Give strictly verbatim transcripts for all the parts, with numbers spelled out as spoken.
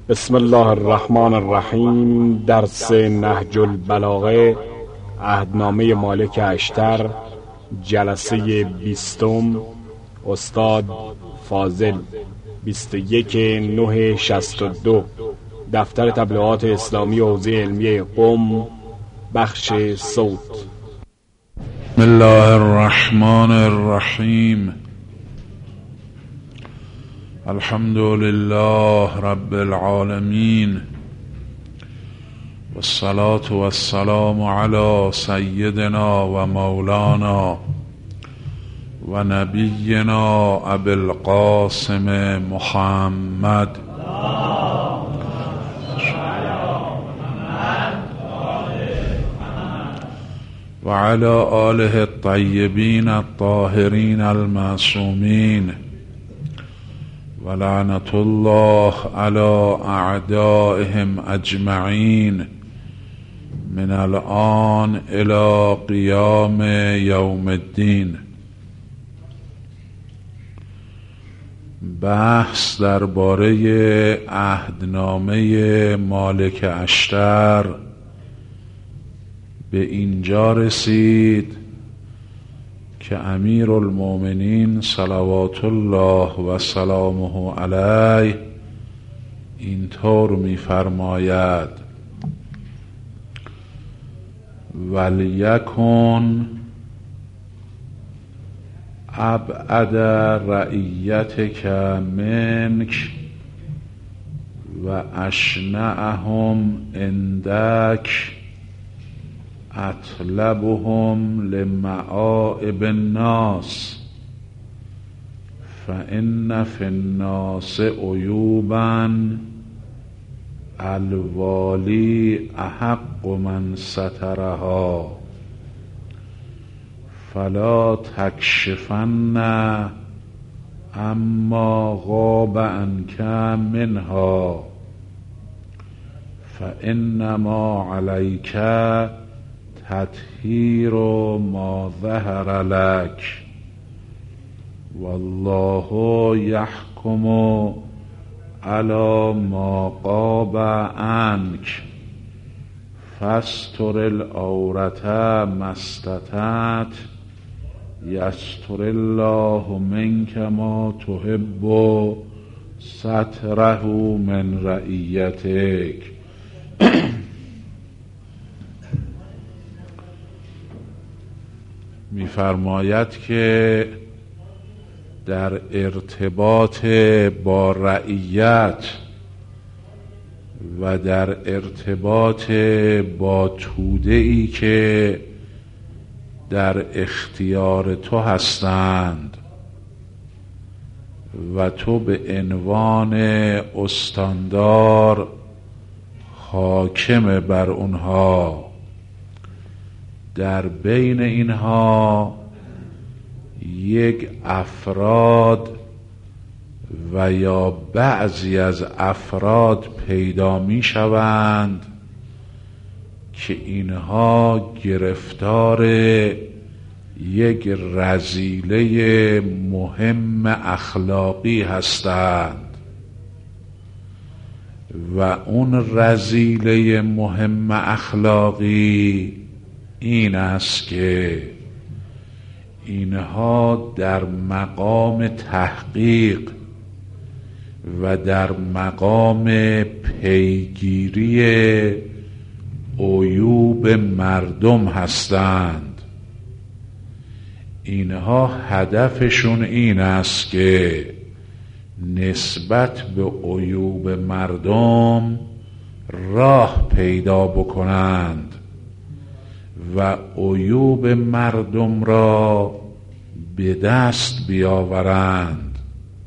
بسم الله الرحمن الرحیم. درس نهج البلاغه، عهدنامه مالک اشتر، جلسه بیستم، استاد فاضل، بیست و یک نه شصت و دو، دفتر تبلیغات اسلامی حوزه علمیه قم، بخش صوت. بسم الله الرحمن الرحیم. الحمد لله رب العالمین، والصلاة والسلام علی سیدنا و مولانا و نبینا ابی القاسم محمد و علی آله الطیبین الطاهرین المعصومین، و لعنت الله علی اعدائهم اجمعین من الآن الی قیام یوم الدین. بحث درباره عهدنامه مالک اشتر به اینجا رسید که امیر المؤمنین صلوات الله و سلامه علیه اینطور می‌فرماید: ولیکن ابعد رعیتک منک و اشنعهم عندک اطلبهم لمعائب الناس، فإن في الناس عیوبا الوالی احق من سترها، فلا تکشفن اما غاب عنک منها، فإنما علیک تطهیر ما ظهر لک، والله یحکم علی ما غاب عنک، فاستر العورة ما استطعت یستر الله منک ما تحب ستره من رعیتک. می‌فرماید که در ارتباط با رعیت و در ارتباط با توده‌ای که در اختیار تو هستند و تو به عنوان استاندار حاکم بر اونها، در بین اینها یک افراد و یا بعضی از افراد پیدا می شوند که اینها گرفتار یک رذیله مهم اخلاقی هستند و اون رذیله مهم اخلاقی این است که اینها در مقام تحقیق و در مقام پیگیری عیوب مردم هستند. اینها هدفشون این است که نسبت به عیوب مردم راه پیدا بکنند و عیوب مردم را به دست بیاورند.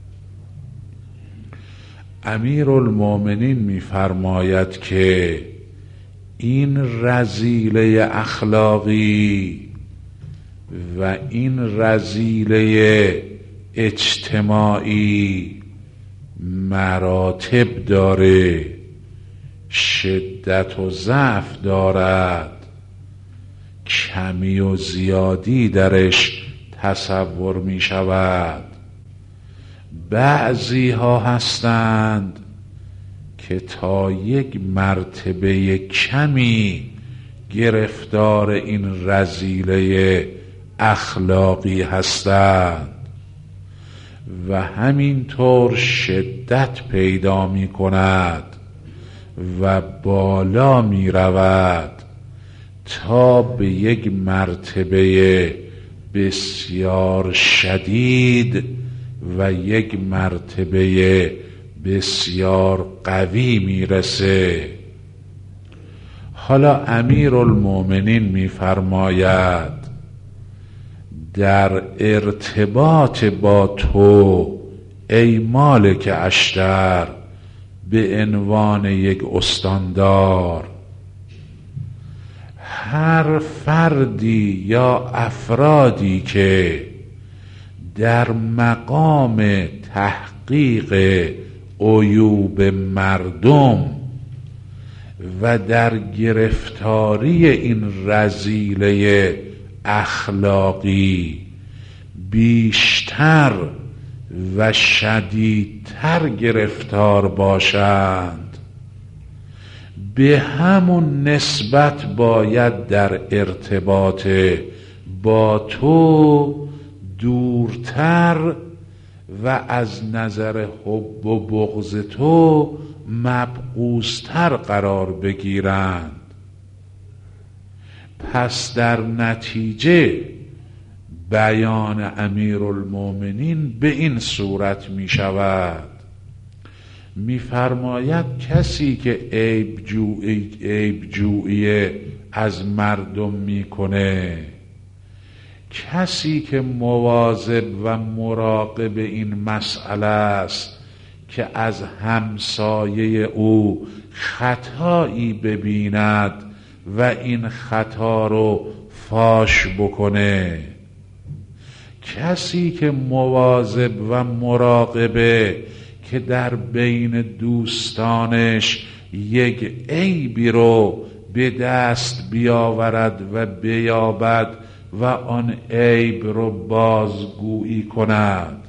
امیر المؤمنین می‌فرماید که این رذیله اخلاقی و این رذیله اجتماعی مراتب داره، شدت و ضعف دارد، کمی و زیادی درش تصور می شود. بعضی ها هستند که تا یک مرتبه کمی گرفتار این رذیله اخلاقی هستند و همینطور شدت پیدا می کند و بالا می رود تا به یک مرتبه بسیار شدید و یک مرتبه بسیار قوی می رسه. حالا امیرالمومنین می فرماید در ارتباط با تو ای مالک اشتر به عنوان یک استاندار، هر فردی یا افرادی که در مقام تحقیق عیوب مردم و در گرفتاری این رذیله اخلاقی بیشتر و شدیدتر گرفتار باشند، به همون نسبت باید در ارتباط با تو دورتر و از نظر حب و بغض تو مبغوض‌تر قرار بگیرند. پس در نتیجه بیان امیرالمومنین به این صورت می شود، می فرماید کسی که عیب جویی عیب جویی از مردم می کنه، کسی که مواظب و مراقب این مسئله است که از همسایه او خطایی ببیند و این خطا رو فاش بکنه، کسی که مواظب و مراقبه که در بین دوستانش یک عیبی رو به دست بیاورد و بیابد و آن عیب رو بازگویی کند،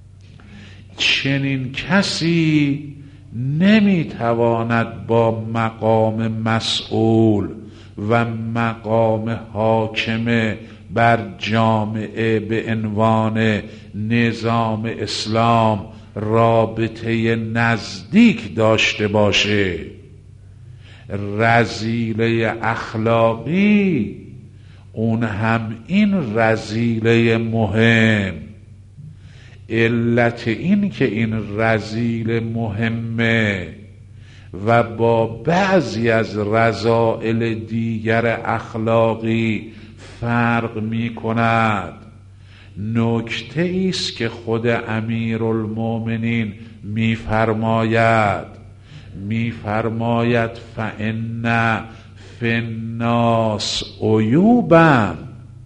چنین کسی نمیتواند با مقام مسئول و مقام حاکم بر جامعه به عنوان نظام اسلام رابطه نزدیک داشته باشه. رذیله اخلاقی اون هم این رذیله مهم. علت این که این رذیله مهمه و با بعضی از رذائل دیگر اخلاقی فرق می کند، نکته ایست که خود امیرالمومنین می فرماید می فرماید فإن فی الناس عیوبا،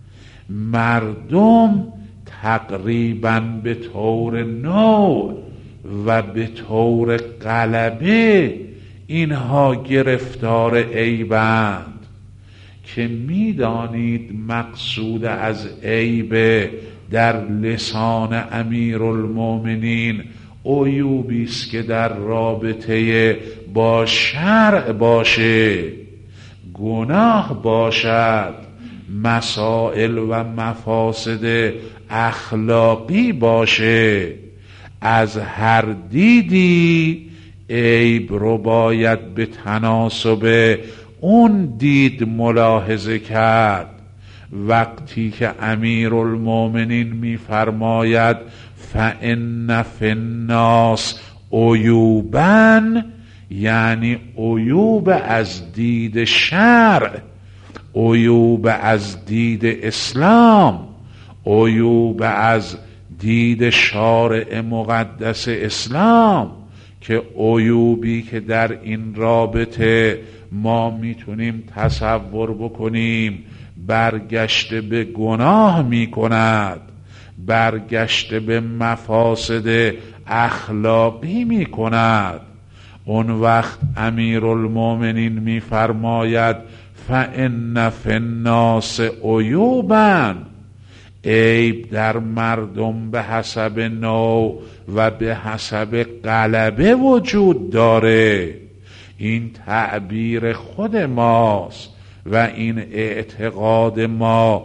مردم تقریبا به طور نوع و به طور غلبه اینها گرفتار عیبند که میدانید مقصود از عیب در لسان امیرالمومنین عیوبی است که در رابطه با شرع باشه، گناه باشد، مسائل و مفاسد اخلاقی باشه. از هر دیدی عیب رو باید به تناسب اون دید ملاحظه کرد. وقتی که امیرالمومنین می فرماید فإن فی الناس عیوبا، یعنی عیوب از دید شرع، عیوب از دید اسلام، عیوب از دید شارع مقدس اسلام، که عیوبی که در این رابطه ما میتونیم تصور بکنیم برگشت به گناه میکند، برگشت به مفاسد اخلاقی میکند. اون وقت امیرالمومنین میفرماید فإن فی الناس عیوبا، عیب در مردم به حسب نوع و به حسب غلبه وجود داره. این تعبیر خود ماست و این اعتقاد ما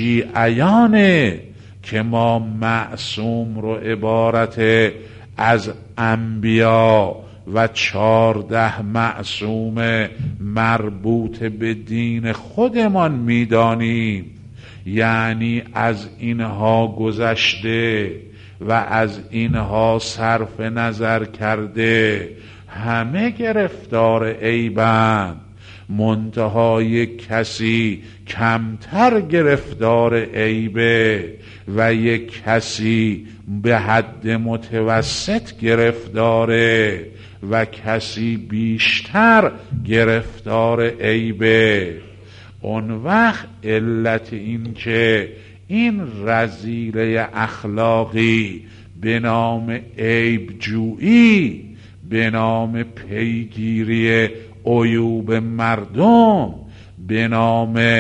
شیعیانه که ما معصوم رو عبارت از انبیا و چارده معصوم مربوط به دین خودمان میدانیم، یعنی از اینها گذشته و از اینها صرف نظر کرده همه گرفتار عیبند، منتها یک کسی کمتر گرفتار عیبه و یک کسی به حد متوسط گرفتاره و کسی بیشتر گرفتار عیبه. اون وقت علت این که این رذیله اخلاقی به نام عیب جویی، به نام پیگیری عیوب مردم، به نام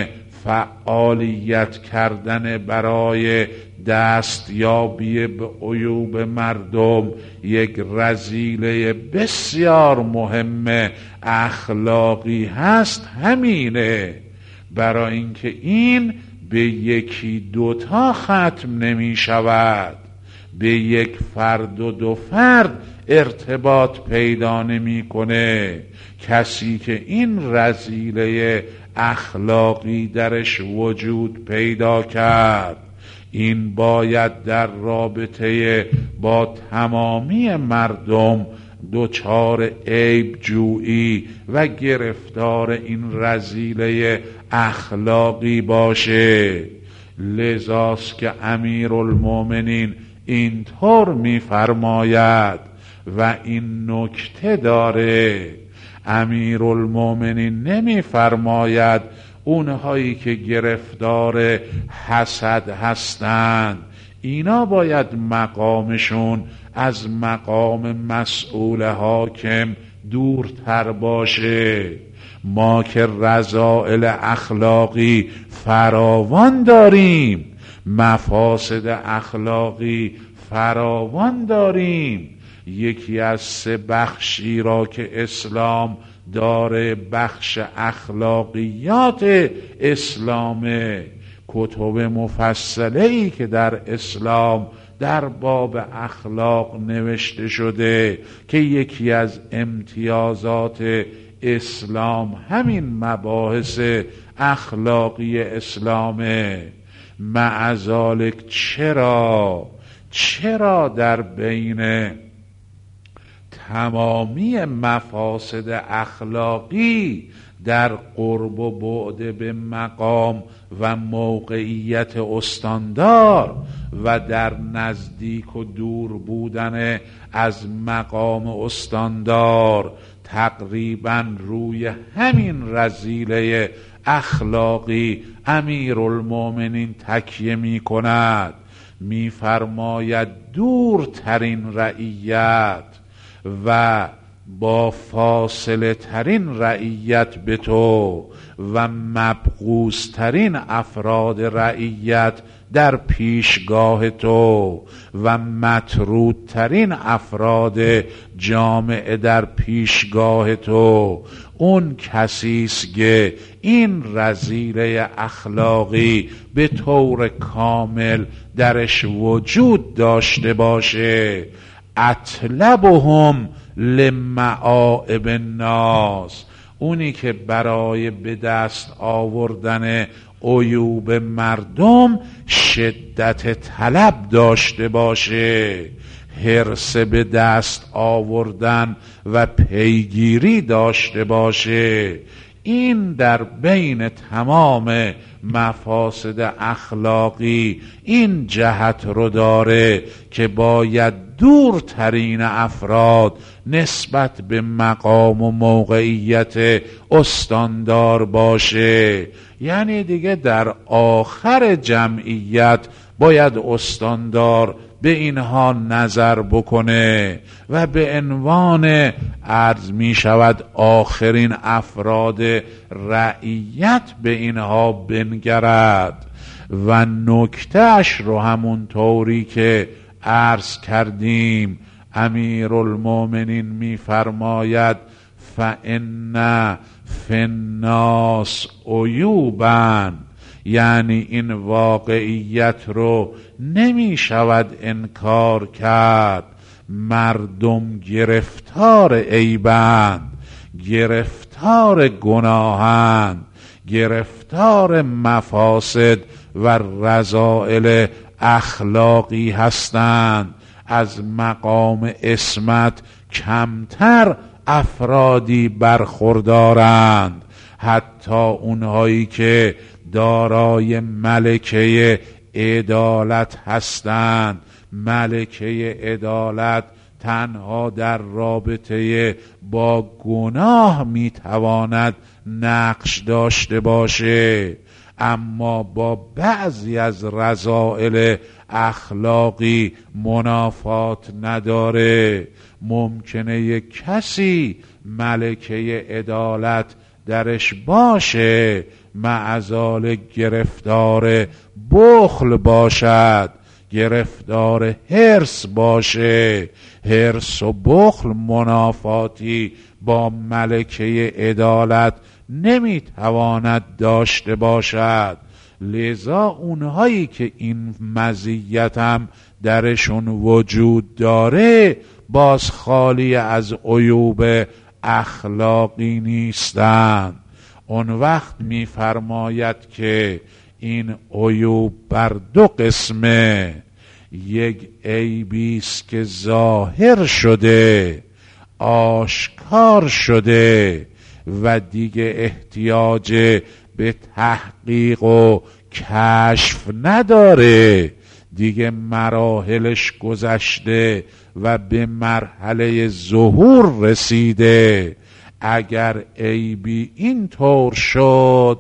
فعالیت کردن برای دستیابی به عیوب مردم یک رذیله بسیار مهم اخلاقی هست، همینه. برای اینکه این به یکی دوتا ختم نمی شود، به یک فرد و دو فرد ارتباط پیدا نمی کنه. کسی که این رذیله اخلاقی درش وجود پیدا کرد، این باید در رابطه با تمامی مردم دوچار عیب جویی و گرفتار این رذیله اخلاقی باشه. لذاست که امیرالمومنین اینطور می‌فرماید و این نکته داره. امیرالمومنین نمی‌فرماید اونهایی که گرفتار حسد هستند اینا باید مقامشون از مقام مسئول حاکم دورتر باشه. ما که رذائل اخلاقی فراوان داریم، مفاسد اخلاقی فراوان داریم. یکی از سه بخشی را که اسلام داره بخش اخلاقیات اسلامه. کتب مفصله‌ای که در اسلام در باب اخلاق نوشته شده که یکی از امتیازات اسلام همین مباحث اخلاقی اسلامه. معذالک چرا چرا در بین تمامی مفاسد اخلاقی در قرب و بعد به مقام و موقعیت استاندار و در نزدیک و دور بودن از مقام استاندار تقریبا روی همین رذیله اخلاقی امیرالمومنین تکیه می کند؟ می فرماید دورترین رعیت و با فاصله ترین رعیت به تو و مبغوض ترین افراد رعیت در پیشگاه تو و مطرود ترین افراد جامعه در پیشگاه تو اون کسیست که این رذیله اخلاقی به طور کامل درش وجود داشته باشه. اطلبهم لمعائب الناس، اونی که برای به دست آوردن عیوب مردم شدت طلب داشته باشه، حرص به دست آوردن و پیگیری داشته باشه. این در بین تمام مفاسد اخلاقی این جهت رو داره که باید دورترین افراد نسبت به مقام و موقعیت استاندار باشه. یعنی دیگه در آخر جمعیت باید استاندار به اینها نظر بکنه و به عنوان عرض می شود آخرین افراد رعیت به اینها بنگرد. و نکتهش رو همون طوری که عرض کردیم امیرالمومنین می فرماید فان فی الناس عیوبا، یعنی این واقعیت رو نمی شود انکار کرد. مردم گرفتار عیبند، گرفتار گناهند، گرفتار مفاسد و رذائل اخلاقی هستند. از مقام عصمت کمتر افرادی برخوردارند، حتی اونهایی که دارای ملکه عدالت هستند. ملکه عدالت تنها در رابطه با گناه میتواند نقش داشته باشه، اما با بعضی از رذائل اخلاقی منافات نداره. ممکنه یک کسی ملکه عدالت درش باشه، معزال گرفتار بخل باشد، گرفتار حرص باشه. حرص و بخل منافاتی با ملکه عدالت نمیتواند داشته باشد. لذا اونهایی که این مزیت هم درشون وجود داره باز خالی از عیوب اخلاقی نیستند. اون وقت میفرماید که این عیوب بر دو قسمه. یک عیبیست که ظاهر شده، آشکار شده و دیگه احتیاج به تحقیق و کشف نداره، دیگه مراحلش گذشته و به مرحله ظهور رسیده. اگر عیبی این طور شد،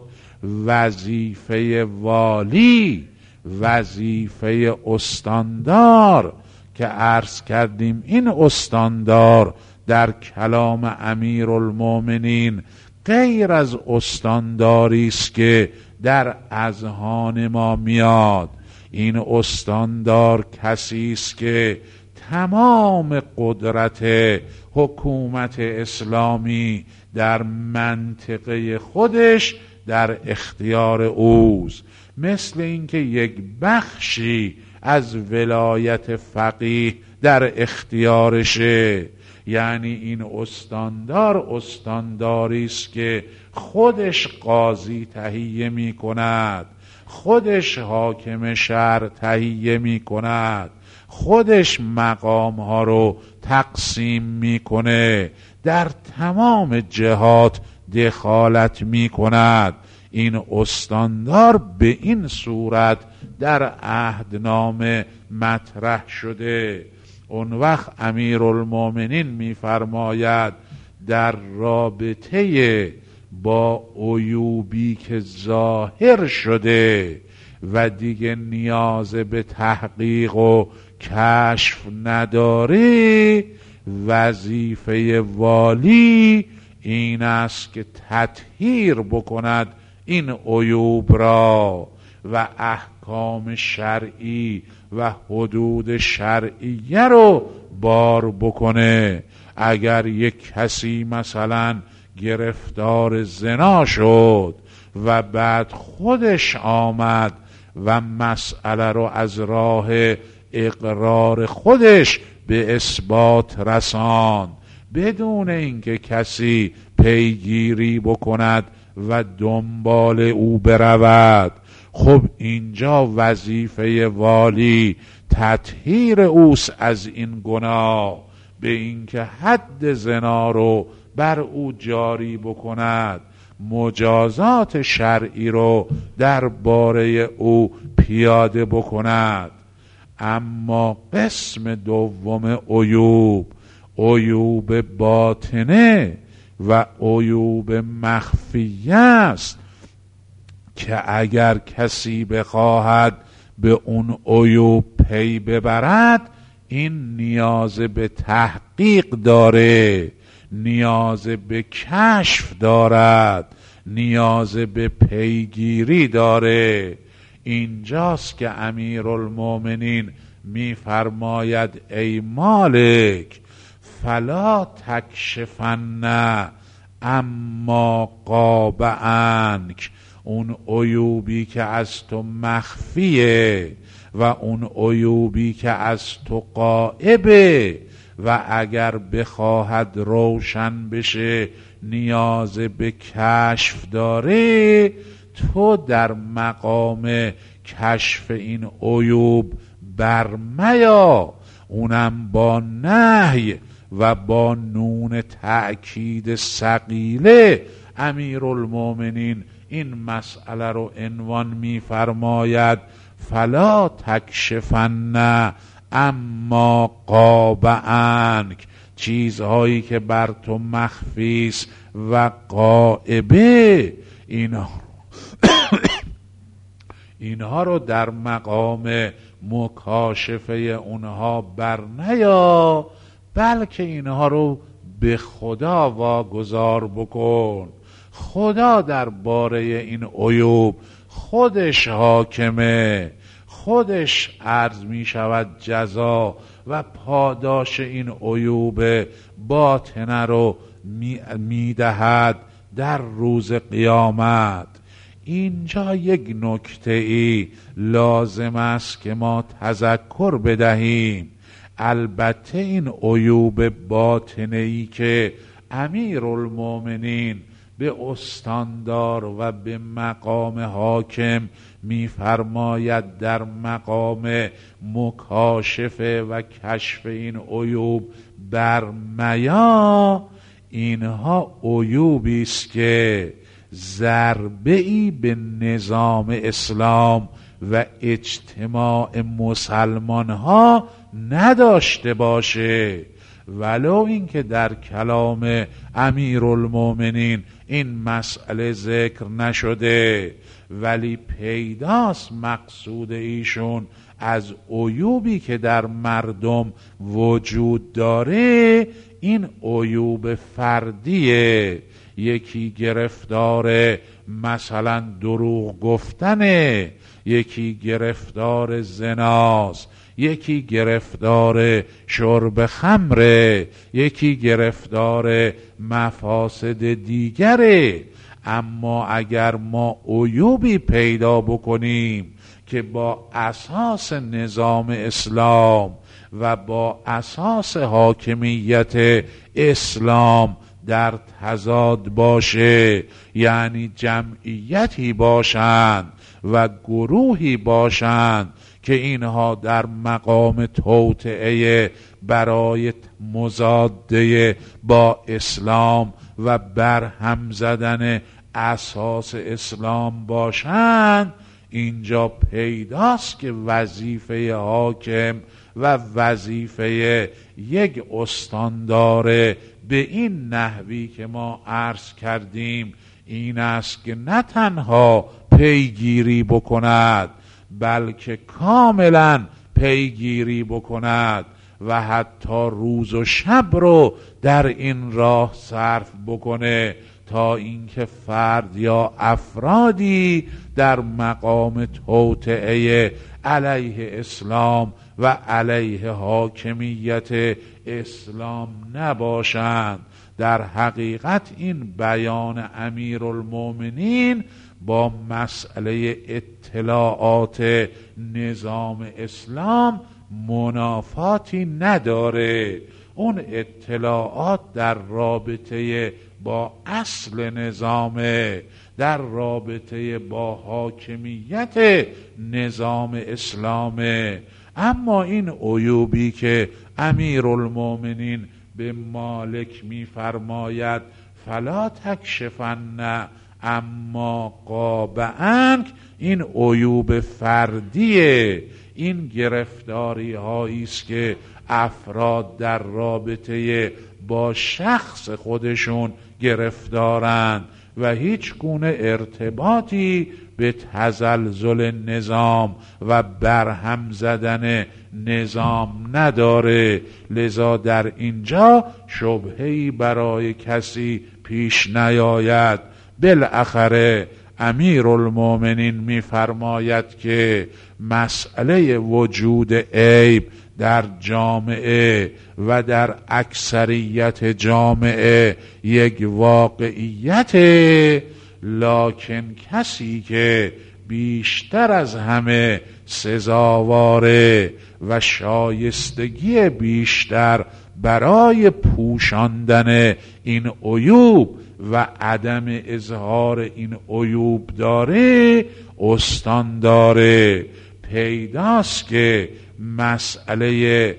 وظیفه والی، وظیفه استاندار که عرض کردیم این استاندار در کلام امیرالمومنین غیر از استانداری است که در اذهان ما میاد. این استاندار کسی است که تمام قدرت حکومت اسلامی در منطقه خودش در اختیار اوست، مثل اینکه یک بخشی از ولایت فقیه در اختیارشه. یعنی این استاندار استانداری است که خودش قاضی تهیه می کند، خودش حاکم شهر تهیه می کند، خودش مقام ها رو تقسیم می کنه، در تمام جهات دخالت می کند. این استاندار به این صورت در عهدنامه مطرح شده. اون وقت امیرالمومنین میفرماید در رابطه با عیوبی که ظاهر شده و دیگه نیاز به تحقیق و کشف نداره، وظیفه والی این است که تطهیر بکند این عیوب را و احکام شرعی و حدود شرعیه رو بار بکنه. اگر یک کسی مثلا گرفتار زنا شد و بعد خودش آمد و مسئله رو از راه اقرار خودش به اثبات رساند بدون اینکه کسی پیگیری بکند و دنبال او برود، خب اینجا وظیفه والی تطهیر اوست از این گناه، به اینکه حد زنا رو بر او جاری بکند، مجازات شرعی رو در باره او پیاده بکند. اما قسم دوم عیوب، عیوب باطنه و عیوب مخفیه است که اگر کسی بخواهد به اون عیوب پی ببرد، این نیاز به تحقیق داره، نیاز به کشف دارد، نیاز به پیگیری داره. اینجاست که امیرالمومنین میفرماید ای مالک فلا تکشفن اما غاب عنک، اون عیوبی که از تو مخفیه و اون عیوبی که از تو غایبه و اگر بخواهد روشن بشه نیاز به کشف داره، تو در مقام کشف این عیوب برمیا، اونم با نهی و با نون تأکید ثقیله. امیرالمومنین این مسئله رو عنوان می فرماید فلا تکشفن اما غاب عنک، چیزهایی که بر تو مخفیست و غایبه، اینها اینها رو در مقام مکاشفه اونها بر نیا، بلکه اینها رو به خدا واگذار بکن. خدا در باره این عیوب خودش حاکمه، خودش عرض می شود جزا و پاداش این عیوب باطنه رو می دهد در روز قیامت. اینجا یک نکته ای لازم است که ما تذکر بدهیم. البته این عیوب باطنه ای که امیرالمومنین به استاندار و به مقام حاکم می‌فرماید در مقام مکاشفه و کشف این عیوب برمیا، اینها عیوبی است که ضربه‌ای به نظام اسلام و اجتماع مسلمان ها نداشته باشه، ولو اینکه در کلام امیرالمومنین این مسئله ذکر نشده، ولی پیداست مقصود ایشون از عیوبی که در مردم وجود داره این عیوب فردیه. یکی گرفتار مثلا دروغ گفتنه، یکی گرفتار زناست، یکی گرفتار شرب خمره، یکی گرفتار مفاسد دیگره. اما اگر ما عیوبی پیدا بکنیم که با اساس نظام اسلام و با اساس حاکمیت اسلام در تضاد باشه، یعنی جمعیتی باشند و گروهی باشند که اینها در مقام توطئه برای مضاده با اسلام و برهم زدن اساس اسلام باشند، اینجا پیداست که وظیفه حاکم و وظیفه یک استاندار به این نحوی که ما عرض کردیم این است که نه تنها پیگیری بکند بلکه کاملا پیگیری بکند و حتی روز و شب رو در این راه صرف بکنه تا اینکه فرد یا افرادی در مقام توطئه علیه اسلام و علیه حاکمیت اسلام نباشند. در حقیقت این بیان امیرالمومنین با مسئله اطلاعات نظام اسلام منافاتی نداره. اون اطلاعات در رابطه با اصل نظامه، در رابطه با حاکمیت نظام اسلامه. اما این عیوبی که امیرالمومنین به مالک می‌فرماید فلا تکشفن اما غاب عنک، این عیوب فردیه، این گرفتاری هایی است که افراد در رابطه با شخص خودشون گرفتارند و هیچ گونه ارتباطی به تزلزل نظام و برهم زدن نظام نداره. لذا در اینجا شبهه‌ای برای کسی پیش نیاید. بالاخره امیرالمومنین می‌فرماید که مسئله وجود عیب در جامعه و در اکثریت جامعه یک واقعیت، لکن کسی که بیشتر از همه سزاواره و شایستگی بیشتر برای پوشاندن این عیوب و عدم اظهار این عیوب داره استان داره. پیداست که مسئله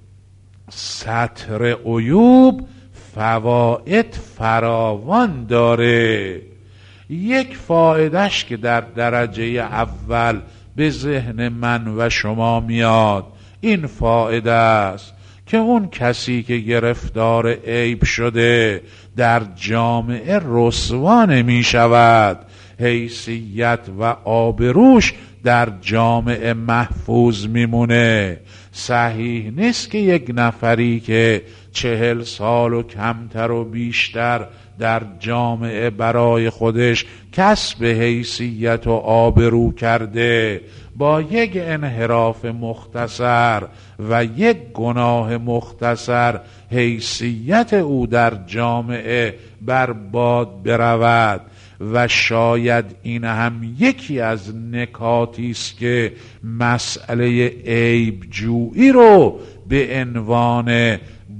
ستر عیوب فواید فراوان داره. یک فایدهش که در درجه اول به ذهن من و شما میاد این فایده است که اون کسی که گرفتار عیب شده در جامعه رسوا نمی شود، حیثیت و آبروش در جامعه محفوظ میمونه. صحیح نیست که یک نفری که چهل سال و کمتر و بیشتر در جامعه برای خودش کسب حیثیت و آبرو کرده، با یک انحراف مختصر و یک گناه مختصر حیثیت او در جامعه برباد برود. و شاید این هم یکی از نکاتی است که مسئله عیب جویی رو به عنوان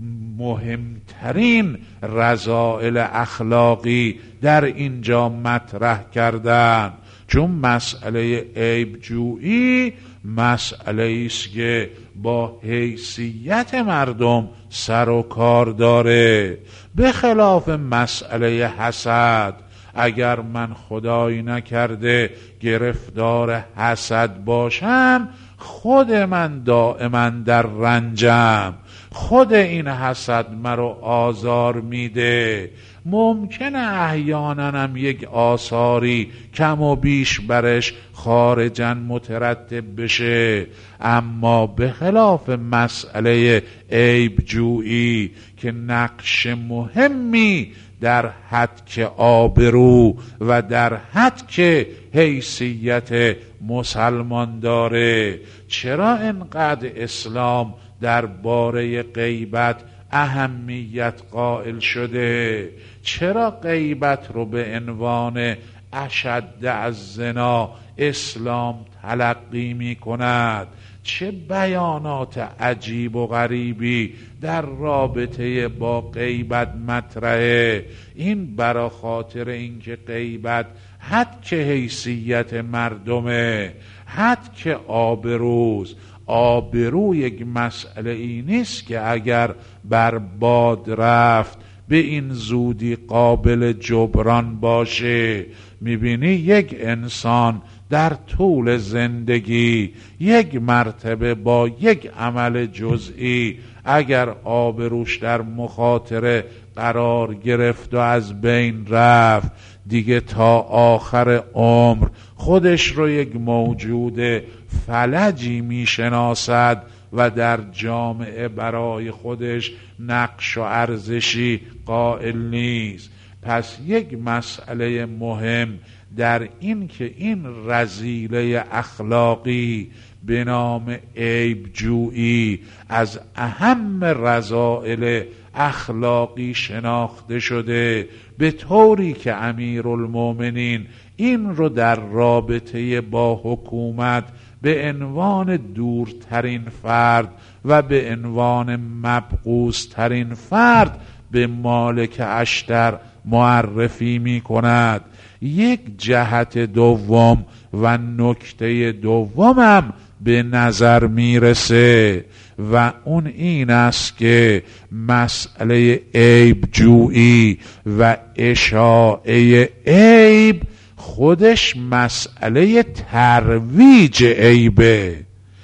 مهمترین رذائل اخلاقی در اینجا مطرح کردن، چون مسئله عیب جویی مسئله است که با حیثیت مردم سر و کار داره، به خلاف مسئله حسد. اگر من خدایی نکرده گرفتار حسد باشم، خود من دائما در رنجم، خود این حسد مرا آزار میده. ممکنه احیانا هم یک آثاری کم و بیش برش خارجاً مترتب بشه، اما به خلاف مسئله عیب جویی که نقش مهمی در حد آبرو و در حد حیثیت مسلمان داره. چرا اینقدر اسلام در باره غیبت اهمیت قائل شده؟ چرا غیبت رو به عنوان اشد از زنا اسلام تلقی می کند؟ چه بیانات عجیب و غریبی در رابطه با غیبت مطرحه. این برا خاطر اینکه غیبت حد که حیثیت مردمه، حد که آبروز. آبرو یک مسئله ای نیست که اگر برباد رفت به این زودی قابل جبران باشه. میبینی یک انسان در طول زندگی یک مرتبه با یک عمل جزئی اگر آبروش در مخاطره قرار گرفت و از بین رفت، دیگه تا آخر عمر خودش رو یک موجود فلجی میشناسد و در جامعه برای خودش نقش و ارزشی قائل نیست. پس یک مسئله مهم در این که این رذیله اخلاقی به نام عیب جویی از اهم رذائل اخلاقی شناخته شده، به طوری که امیرالمومنین این رو در رابطه با حکومت به عنوان دورترین فرد و به عنوان مبغوض‌ترین فرد به مالک اشتر معرفی می کند. یک جهت دوم و نکته دومم به نظر میرسه و اون این است که مسئله عیب جویی و اشاعه عیب خودش مسئله ترویج عیبه.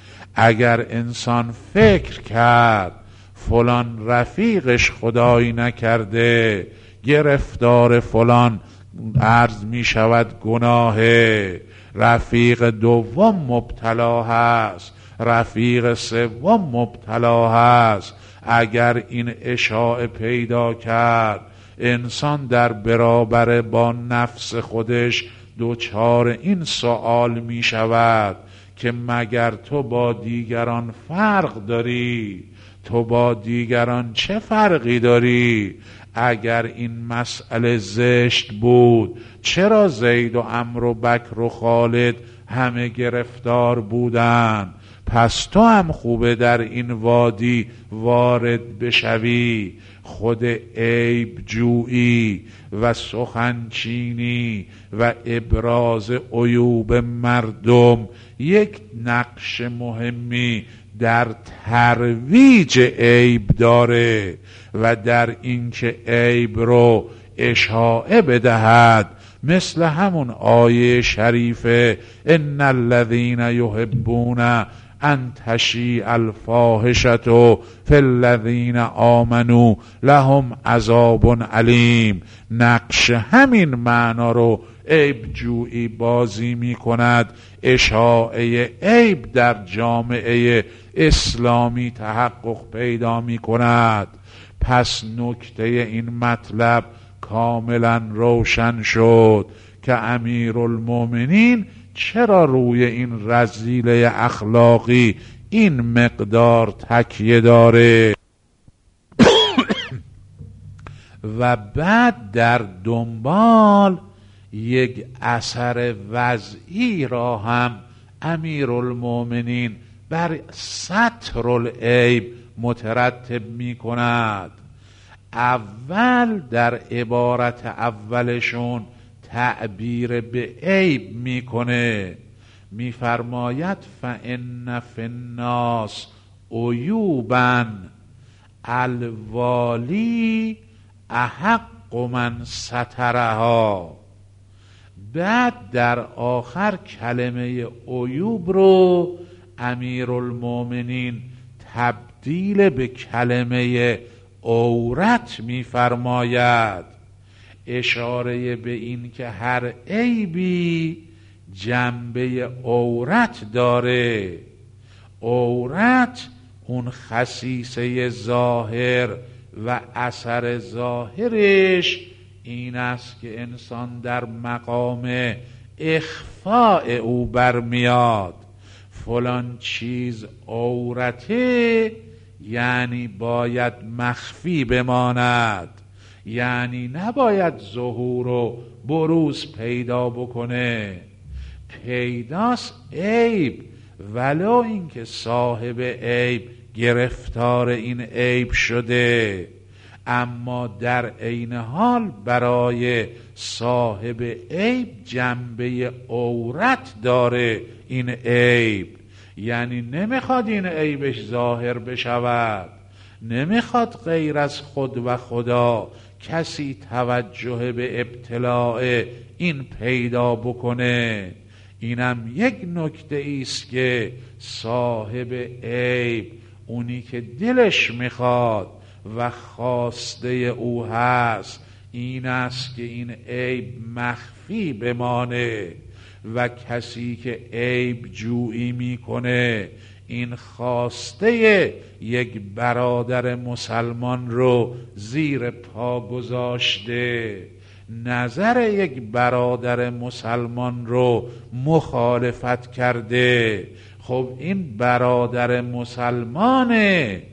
اگر انسان فکر کرد فلان رفیقش خدایی نکرده گرفتار فلان عرض می شود گناهه، رفیق دوم مبتلا هست، رفیق سوم مبتلا هست، اگر این اشاعه پیدا کرد انسان در برابر با نفس خودش دوچار این سوال می شود که مگر تو با دیگران فرق داری؟ تو با دیگران چه فرقی داری؟ اگر این مسئله زشت بود چرا زید و عمرو و بکر و خالد همه گرفتار بودن؟ پس تو هم خوبه در این وادی وارد بشوی. خود عیب جویی و سخنچینی و ابراز عیوب مردم یک نقش مهمی در ترویج عیب داره و در اینکه عیب رو اشاعه بدهد، مثل همون آیه شریفه ان الذین یحبون ان تشیع الفاحشة فی الذین آمنوا لهم عذاب علیم. نقش همین معنا رو عیب جویی بازی می کند. اشاعه عیب در جامعه اسلامی تحقق پیدا می کند. پس نکته این مطلب کاملا روشن شد که امیرالمومنین چرا روی این رذیله اخلاقی این مقدار تکیه داره. و بعد در دنبال یک اثر وضعی را هم امیرالمومنین بر ستر العیب مترتب می کند. اول در عبارت اولشون تعبیر به عیب میکنه، میفرماید فإن فی الناس عیوبا الوالی احق من سترها. بعد در آخر کلمه عیوب رو امیرالمومنین تبدیل به کلمه عورت میفرماید، اشاره به این که هر عیبی جنبه عورت داره. عورت اون خصیصه ظاهر و اثر ظاهرش این است که انسان در مقام اخفاء او برمیاد. فلان چیز عورته یعنی باید مخفی بماند، یعنی نباید ظهور و بروز پیدا بکنه. پیداست عیب، ولو اینکه صاحب عیب گرفتار این عیب شده، اما در عین حال برای صاحب عیب جنبه عورت داره این عیب. یعنی نمیخواد این عیبش ظاهر بشود، نمیخواد غیر از خود و خدا کسی توجه به ابتلاع این پیدا بکنه. اینم یک نکته ایست که صاحب عیب، اونی که دلش میخواد و خواسته او هست، این است که این عیب مخفی بمانه. و کسی که عیب جویی میکنه این خواسته یک برادر مسلمان رو زیر پا گذاشته، نظر یک برادر مسلمان رو مخالفت کرده. خب این برادر مسلمانه،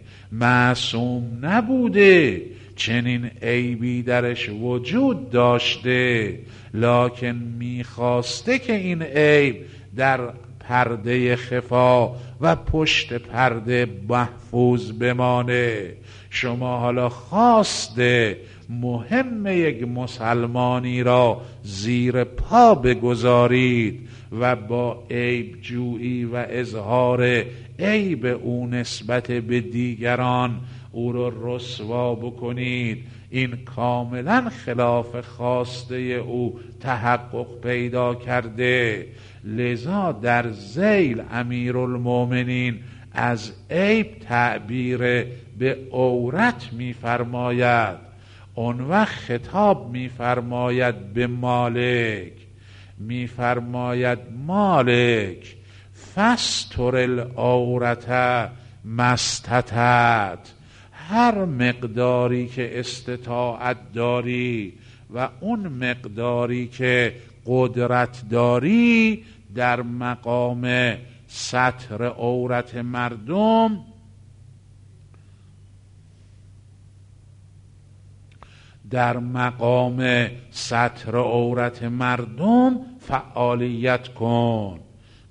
معصوم نبوده، چنین عیبی درش وجود داشته، لکن میخواسته که این عیب در پرده خفا و پشت پرده محفوظ بمانه. شما حالا خواسته مهم یک مسلمانی را زیر پا بگذارید و با عیب جویی و اظهار عیب او نسبت به دیگران او را رسوا بکنید. این کاملا خلاف خواسته او تحقق پیدا کرده. لذا در ذیل امیرالمومنین از عیب تعبیر به عورت می‌فرماید. اون وقت خطاب می‌فرماید به مالک، می‌فرماید مالک فستر العورت مستطعت، هر مقداری که استطاعت داری و اون مقداری که قدرت داری در مقام ستر عورت مردم در مقام ستر عورت مردم فعالیت کن.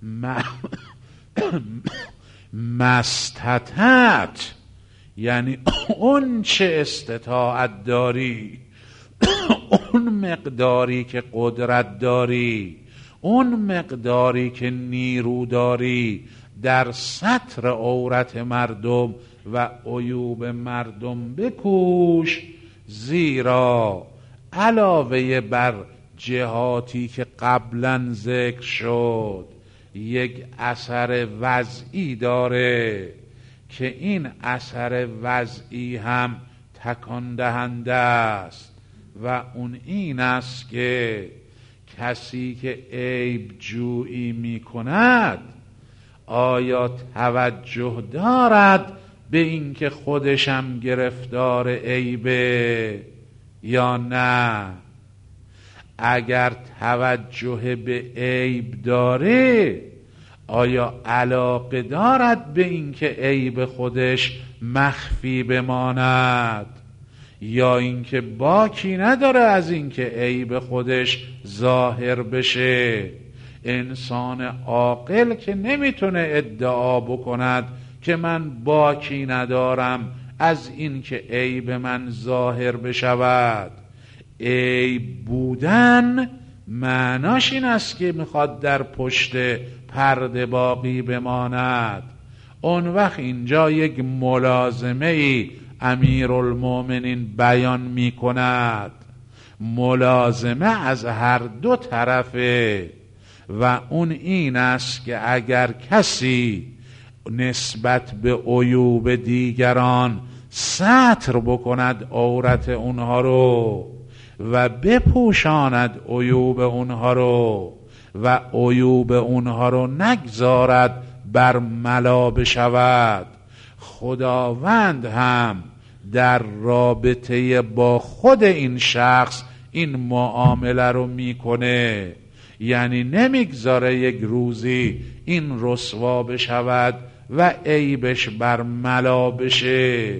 مستطعت یعنی اون چه استطاعت داری، اون مقداری که قدرت داری، اون مقداری که نیرو داری در ستر عورت مردم و عیوب مردم بکوش، زیرا علاوه بر جهاتی که قبلا ذکر شد یک اثر وضعی داره که این اثر وضعی هم تکان دهنده است و اون این است که کسی که عیب جویی می کند آیا توجه دارد به این که خودشم گرفتار عیبه یا نه؟ اگر توجه به عیب داره آیا علاقه دارد به این که عیب خودش مخفی بماند، یا اینکه باکی نداره از این که عیب خودش ظاهر بشه؟ انسان عاقل که نمیتونه ادعا بکند که من باکی ندارم از این که عیب من ظاهر بشود. عیب بودن معناش این است که میخواد در پشت پرده باقی بماند. اون وقت اینجا یک ملازمه ای امیرالمومنین بیان میکند، ملازمه از هر دو طرفه، و اون این است که اگر کسی نسبت به عیوب دیگران ستر بکند عورت اونها رو و بپوشاند عیوب اونها رو و عیوب اونها رو نگذارد بر ملا بشود، خداوند هم در رابطه با خود این شخص این معامله رو میکنه. یعنی نمیگذاره یک روزی این رسوا بشود و عیبش بر ملا بشه.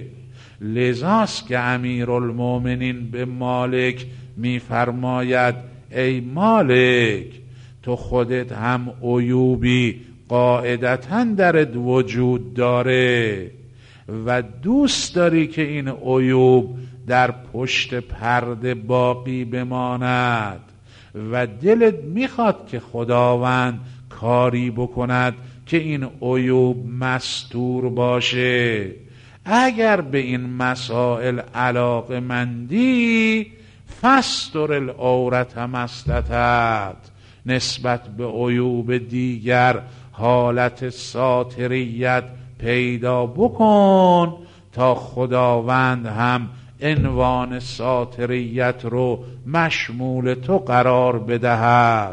لذاست که امیرالمومنین به مالک میفرماید ای مالک، تو خودت هم عیوبی قاعدتاً درت وجود داره و دوست داری که این عیوب در پشت پرده باقی بماند و دلت میخواد که خداوند کاری بکند که این عیوب مستور باشه. اگر به این مسائل علاقه مندی، فستر العورت مستطعت، نسبت به عیوب دیگر حالت ساتریت پیدا بکن تا خداوند هم عنوان ساتریت رو مشمول تو قرار بدهد.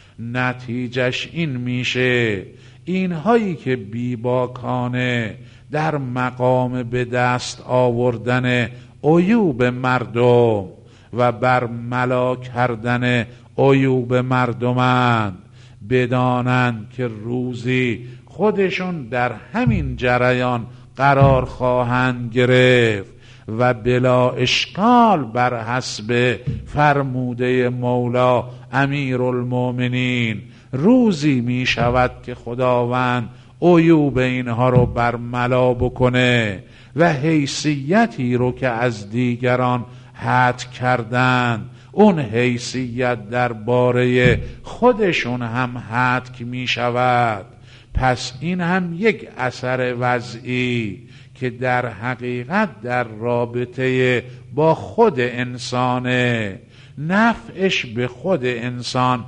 نتیجش این میشه اینهایی که بیباکانه در مقام به دست آوردن عیوب مردم و بر ملا کردن عیوب مردمند، بدانند که روزی خودشون در همین جریان قرار خواهند گرفت و بلا اشکال بر حسب فرموده مولا امیرالمومنین روزی می شود که خداوند عیوب اینها رو بر ملا بکنه و حیثیتی رو که از دیگران حد کردن، اون حیثیت درباره خودشون هم حد می شود. پس این هم یک اثر وضعی که در حقیقت در رابطه با خود انسانه، نفعش به خود انسان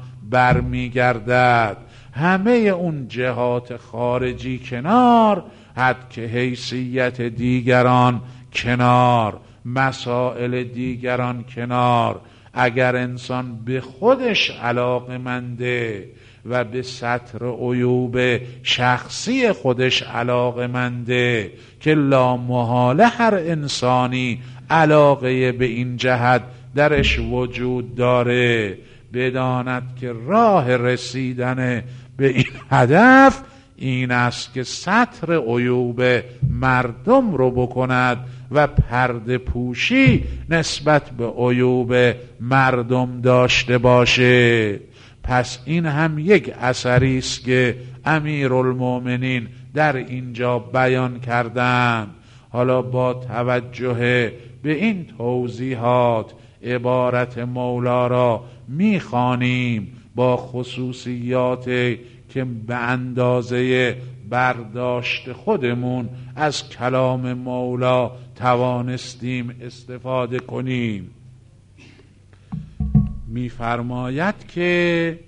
برمیگردد. همه اون جهات خارجی کنار، حد که حیثیت دیگران کنار، مسائل دیگران کنار، اگر انسان به خودش علاقمنده و به ستر عیوب شخصی خودش علاقمنده که لا محاله هر انسانی علاقه به این جهت درش وجود داره، بداند که راه رسیدن به این هدف این است که ستر عیوب مردم رو بکند و پرده پوشی نسبت به عیوب مردم داشته باشه. پس این هم یک اثری است که امیرالمومنین در اینجا بیان کردند. حالا با توجه به این توضیحات عبارت مولا را میخوانیم با خصوصیات که به اندازه برداشت خودمون از کلام مولا توانستیم استفاده کنیم. میفرماید که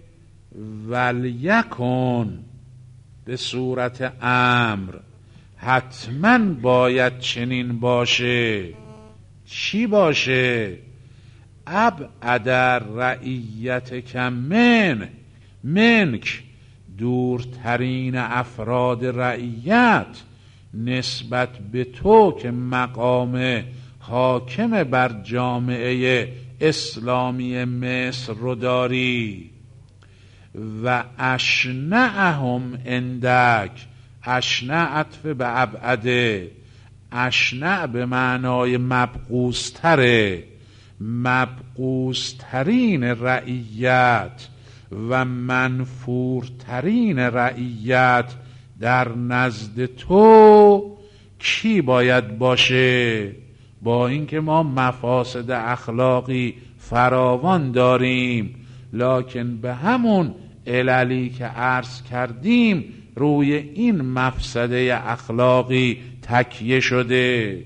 ولیکن به صورت امر حتما باید چنین باشه. چی باشه؟ ابعد رعیتک من منک، دورترین افراد رعیت نسبت به تو که مقام حاکم بر جامعه اسلامی مصر رو داری. و اشنعهم اندک، اشنع عطف به ابعده، اشنع به معنای مبغوض‌تره، مبغوض‌ترین رعیت و منفورترین رعیت در نزد تو کی باید باشه؟ با اینکه ما مفاسد اخلاقی فراوان داریم، لکن به همون عللی که عرض کردیم روی این مفسده اخلاقی تکیه شده.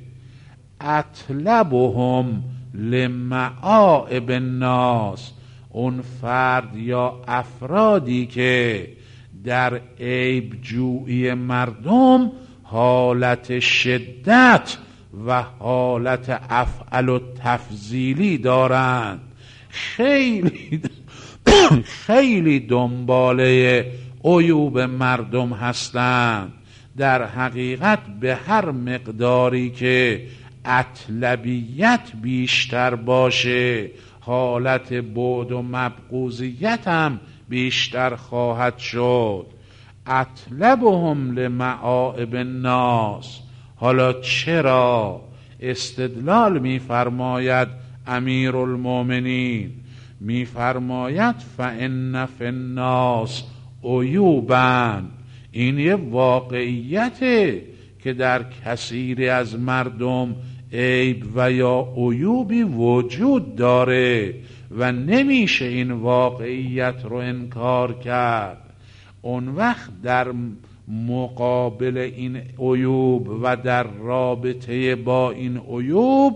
اطلبهم لمعائب الناس، اون فرد یا افرادی که در عیب جویی مردم حالت شدت و حالت افعل و تفضیلی دارند، خیلی خیلی دنباله عیوب مردم هستند. در حقیقت به هر مقداری که اطلبیت بیشتر باشه حالت بعد و مبغوضیت هم بیشتر خواهد شد. اطلبهم لمعائب الناس. حالا چرا؟ استدلال می‌فرماید امیرالمومنین، می‌فرماید فإن فی الناس عیوبا، این یه واقعیته که در کثیری از مردم عیب و یا عیوبی وجود داره و نمیشه این واقعیت رو انکار کرد. اون وقت در مقابل این عیوب و در رابطه با این عیوب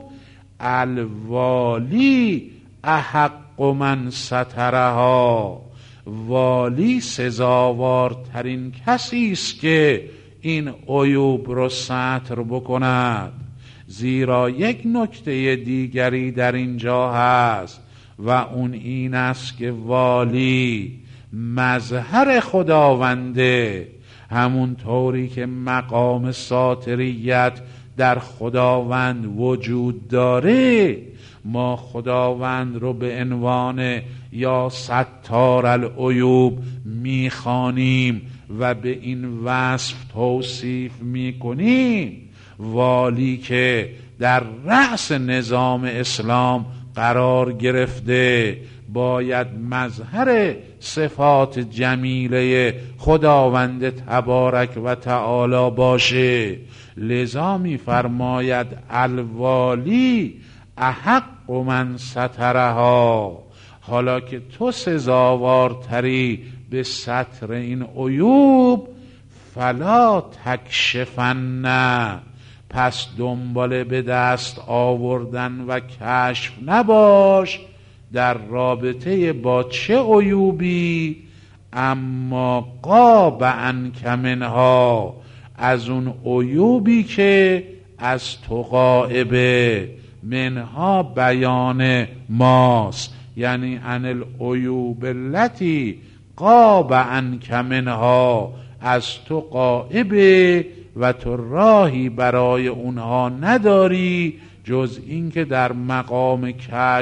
الوالی احق من سترها، والی سزاوارترین کسی است که این عیوب رو ستر بکند. زیرا یک نکته دیگری در اینجا هست و اون این است که والی مظهر خداونده، همون طوری که مقام ساتریت در خداوند وجود داره، ما خداوند رو به عنوان یا ستار العیوب میخوانیم و به این وصف توصیف میکنیم. والی که در رأس نظام اسلام قرار گرفته باید مظهر صفات جمیله خداوند تبارک و تعالی باشه. لذا می فرماید الوالی احق من سترها. حالا که تو سزاوارتری به ستر این عیوب، فلا تکشفن، پس دنبال به دست آوردن و کشف نباش در رابطه با چه عیوبی، اما قاب عنک منها، از اون عیوبی که از تو غائبه. منها بیان ماست، یعنی عن العیوب التي قاب عنک منها، از تو غائبه و تو راهی برای اونها نداری جز این که در مقام کشف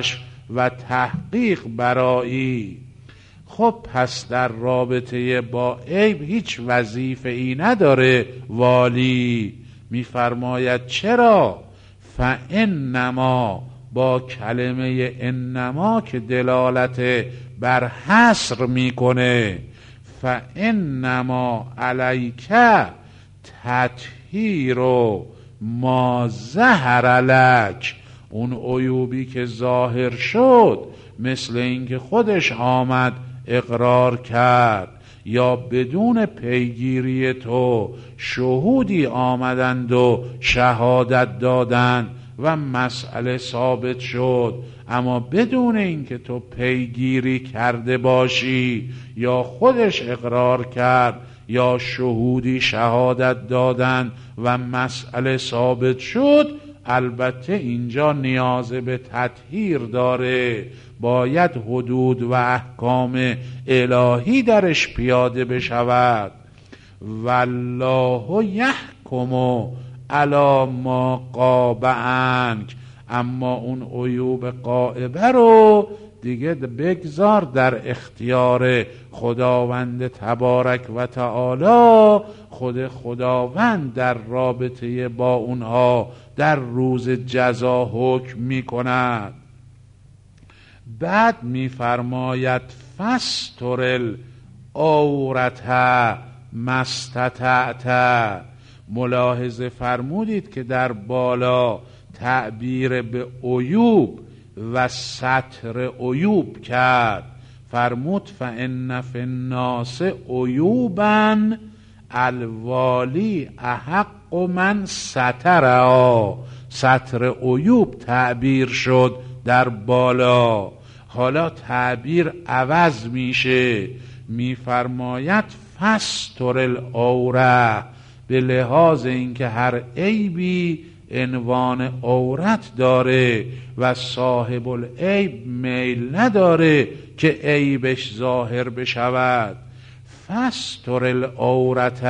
و تحقیق برایی. خب پس در رابطه با عیب هیچ وظیفه ای نداره والی. میفرماید چرا؟ فانما، با کلمه انما که دلالت بر حصر میکنه، فانما علیک تطهیر ما ظهر لک، اون عیوبی که ظاهر شد مثل اینکه خودش آمد اقرار کرد یا بدون پیگیری تو شهودی آمدند و شهادت دادند و مسئله ثابت شد، اما بدون اینکه تو پیگیری کرده باشی یا خودش اقرار کرد یا شهودی شهادت دادند و مسئله ثابت شد، البته اینجا نیاز به تطهیر داره، باید حدود و احکام الهی درش پیاده بشود. والله یحکم علی ما غاب عنک، اما اون عیوب غائبه رو دیگه بگذار در اختیار خداوند تبارک و تعالی. خود خداوند در رابطه با اونها در روز جزا حکم می کند. بعد می فرماید فستر العورت مستطعت. ملاحظه فرمودید که در بالا تعبیر به عیوب و ستر عیوب کرد. فرمود فان فی الناس عیوبا الوالی احق من سترها. ستر عیوب تعبیر شد در بالا، حالا تعبیر عوض میشه، میفرماید فستر العوره، به لحاظ اینکه هر عیبی عنوان عورت داره و صاحب العیب میل نداره که عیبش ظاهر بشود. فستر العورت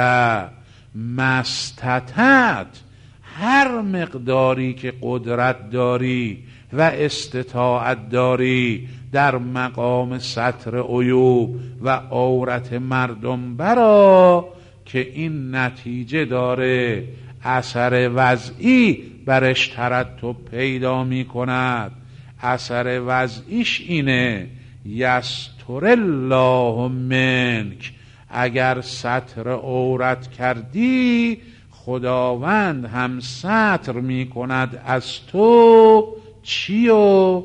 مستطعت، هر مقداری که قدرت داری و استطاعت داری در مقام ستر عیوب و عورت مردم برا، که این نتیجه داره اثر وضعی برش ترتب پیدا می کند. اثر وضعیش اینه یستر الله منک، اگر ستر عورت کردی خداوند هم ستر می کند از تو. چیو؟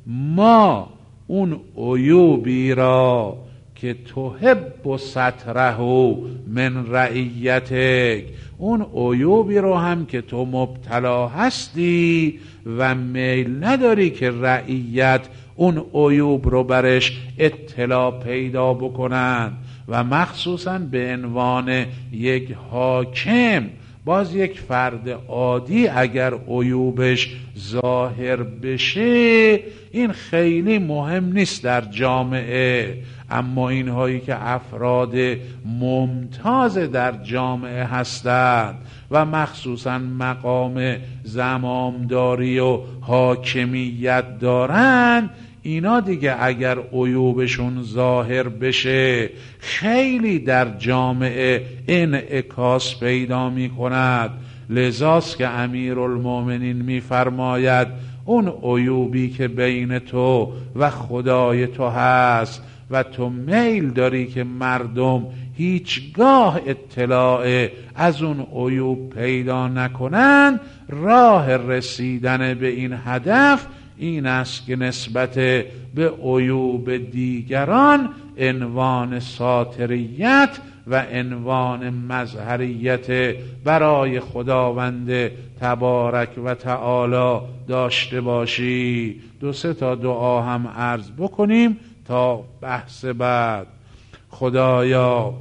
ما اون عیوبی را که تحب ستره من رعیتک، اون عیوبی رو هم که تو مبتلا هستی و میل نداری که رعیت اون عیوب رو برش اطلاع پیدا بکنن، و مخصوصا به عنوان یک حاکم، باز یک فرد عادی اگر عیوبش ظاهر بشه این خیلی مهم نیست در جامعه، اما اینهایی که افراد ممتاز در جامعه هستند و مخصوصا مقام زمامداری و حاکمیت دارند، اینا دیگه اگر عیوبشون ظاهر بشه خیلی در جامعه انعکاس پیدا می کند. لذاست که امیرالمومنین می فرماید اون عیوبی که بین تو و خدای تو هست و تو میل داری که مردم هیچگاه اطلاع از اون عیوب پیدا نکنن، راه رسیدن به این هدف این است که نسبت به عیوب دیگران عنوان ساتریت و عنوان مظهریت برای خداوند تبارک و تعالی داشته باشی. دو سه تا دعا هم عرض بکنیم تا بحث بعد. خدایا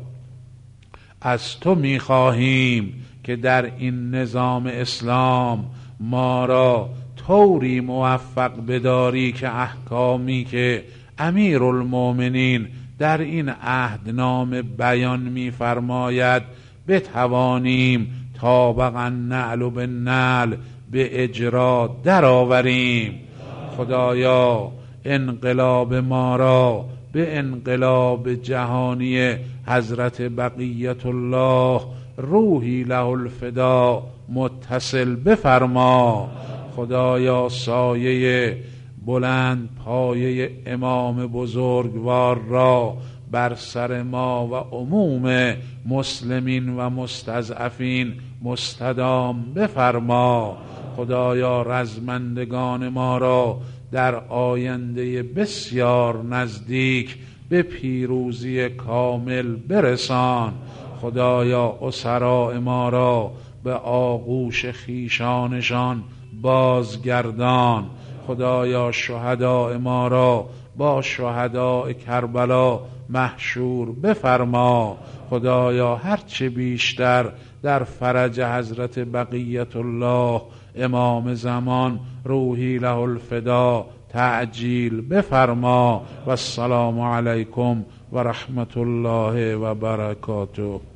از تو میخواهیم که در این نظام اسلام ما را طوری موفق بداری که احکامی که امیرالمومنین در این عهدنامه بیان می‌فرماید بتوانیم طابقا نعل بالنعل به اجرا درآوریم. خدایا انقلاب ما را به انقلاب جهانی حضرت بقیت الله روحی له الفدا متصل بفرما. خدایا سایه بلند پایه امام بزرگوار را بر سر ما و عموم مسلمین و مستضعفین مستدام بفرما. خدایا رزمندگان ما را در آینده بسیار نزدیک به پیروزی کامل برسان. خدایا اسراء ما را به آغوش خیشانشان بازگردان. خدایا شهداء ما را با شهداء کربلا محشور بفرما. خدایا هرچه بیشتر در فرج حضرت بقیت الله امام زمان روحی له الفدا تعجیل بفرما. و السلام علیکم و رحمت الله و برکاته.